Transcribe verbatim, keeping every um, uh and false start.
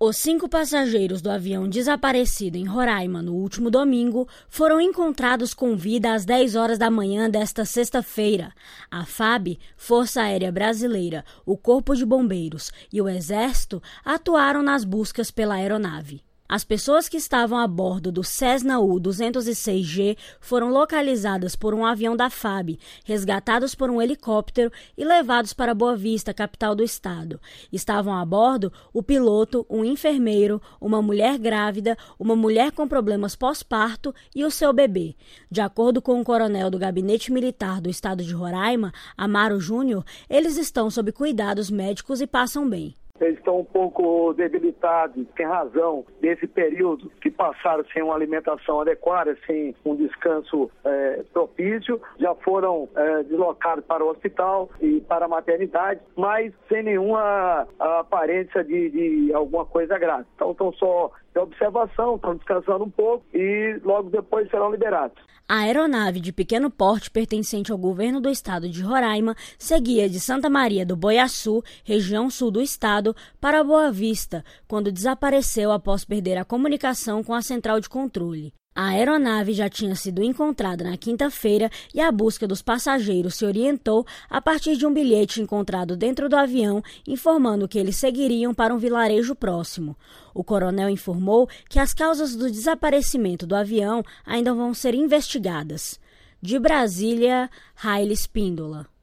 Os cinco passageiros do avião desaparecido em Roraima no último domingo foram encontrados com vida às dez horas da manhã desta sexta-feira. A F A B, Força Aérea Brasileira, o Corpo de Bombeiros e o Exército atuaram nas buscas pela aeronave. As pessoas que estavam a bordo do Cessna U duzentos e seis G foram localizadas por um avião da F A B, resgatados por um helicóptero e levados para Boa Vista, capital do estado. Estavam a bordo o piloto, um enfermeiro, uma mulher grávida, uma mulher com problemas pós-parto e o seu bebê. De acordo com o coronel do Gabinete Militar do estado de Roraima, Amaro Júnior, eles estão sob cuidados médicos e passam bem. Eles estão um pouco debilitados, tem razão, desse período que passaram sem uma alimentação adequada, sem um descanso é, propício, já foram é, deslocados para o hospital e para a maternidade, mas sem nenhuma aparência de, de alguma coisa grave. Então estão só de observação, estão descansando um pouco e logo depois serão liberados. A aeronave de pequeno porte pertencente ao governo do estado de Roraima seguia de Santa Maria do Boiaçu, região sul do estado, para Boa Vista, quando desapareceu após perder a comunicação com a central de controle. A aeronave já tinha sido encontrada na quinta-feira e a busca dos passageiros se orientou a partir de um bilhete encontrado dentro do avião, informando que eles seguiriam para um vilarejo próximo. O coronel informou que as causas do desaparecimento do avião ainda vão ser investigadas. De Brasília, Raíla Espíndola.